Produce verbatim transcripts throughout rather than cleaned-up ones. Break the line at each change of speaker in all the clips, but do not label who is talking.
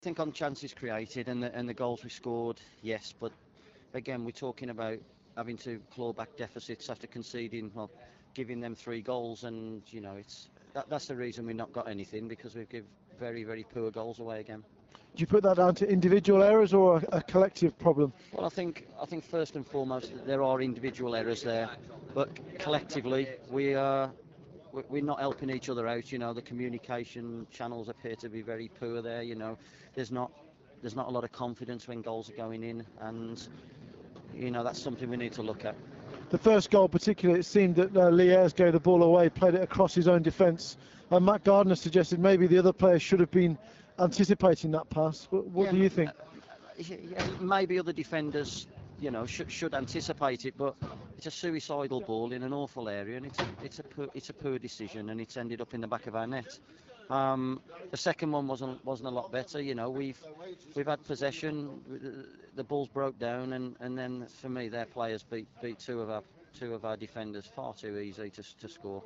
I think on chances created and the, and the goals we scored, yes, but again, we're talking about having to claw back deficits after conceding, well, giving them three goals, and you know, it's that, that's the reason we've not got anything because we give very, very poor goals away again.
Do you put that down to individual errors or a, a collective problem?
Well, I think I think first and foremost there are individual errors there, but collectively we are we- we're not helping each other out. You know, the communication channels appear to be very poor there. You know, there's not there's not a lot of confidence when goals are going in, and you know that's something we need to look at.
The first goal, particularly, it seemed that uh, Lee Ayres gave the ball away, played it across his own defence. Uh, Matt Gardner suggested maybe the other players should have been anticipating that pass. What, what
Yeah,
do you think?
uh, yeah, maybe other defenders, you know, should, should anticipate it, but it's a suicidal ball in an awful area, and it's a, it's a poor, it's a poor decision, and it's ended up in the back of our net. Um, the second one wasn't wasn't a lot better. You know, we've we've had possession, the, the ball's broke down, and, and then for me, their players beat beat two of our two of our defenders far too easy to to score.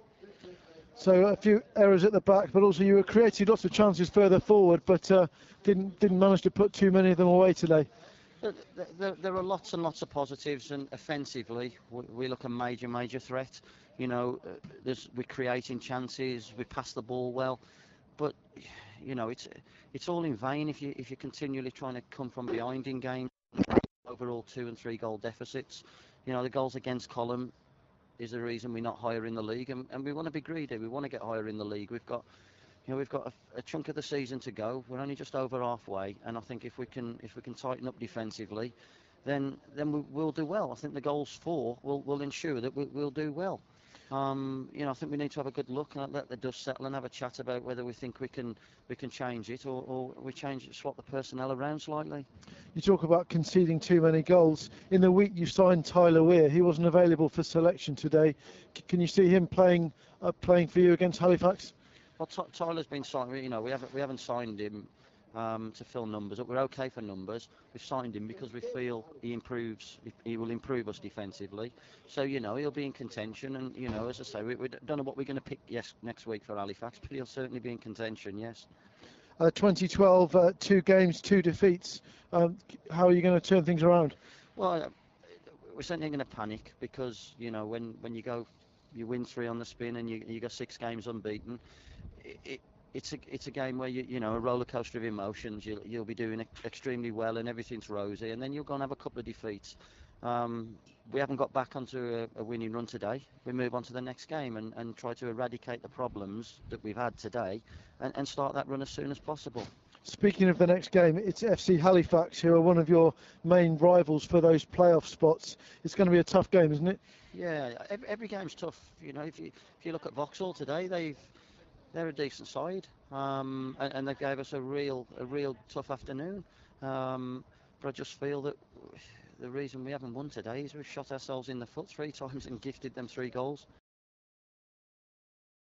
So a few errors at the back, but also you were created lots of chances further forward, but uh, didn't didn't manage to put too many of them away today.
There, there, there are lots and lots of positives, and offensively, we, we look a major, major threat. You know, uh, there's, we're creating chances, we pass the ball well, but you know, it's it's all in vain if you if you're continually trying to come from behind in games. Overall, two and three goal deficits. You know, the goals against column is the reason we're not higher in the league, and, and we want to be greedy. We want to get higher in the league. We've got you know, we've got a, a chunk of the season to go. We're only just over halfway, and I think if we can if we can tighten up defensively, then then we, we'll do well. I think the goals for will will ensure that we, we'll do well. Um, you know, I think we need to have a good look and let the dust settle and have a chat about whether we think we can we can change it or, or we change it, swap the personnel around slightly.
You talk about conceding too many goals. In the week you signed Tyler Weir. He wasn't available for selection today. C- can you see him playing uh, playing for you against Halifax?
Well, Ty- Tyler's been signed. You know, we haven't we haven't signed him um, to fill numbers up. We're okay for numbers. We've signed him because we feel he improves. He, he will improve us defensively. So you know he'll be in contention. And you know, as I say, we, we don't know what we're going to pick yes next week for Halifax, but he'll certainly be in contention. Yes.
Uh, twenty twelve, uh, two games, two defeats. Um, how are you going to turn things around?
Well, uh, we're certainly going to panic because you know when when you go, you win three on the spin and you you go six games unbeaten. It, it, it's a it's a game where you you know a roller coaster of emotions. You'll you'll be doing ex- extremely well and everything's rosy, and then you're going to have a couple of defeats. Um, we haven't got back onto a, a winning run today. We move on to the next game and, and try to eradicate the problems that we've had today, and, and start that run as soon as possible.
Speaking of the next game, it's F C Halifax, who are one of your main rivals for those playoff spots. It's going to be a tough game, isn't it?
Yeah, every, every game's tough. You know, if you if you look at Vauxhall today, they've they're a decent side, um, and, and they gave us a real a real tough afternoon. Um, but I just feel that the reason we haven't won today is we've shot ourselves in the foot three times and gifted them three goals.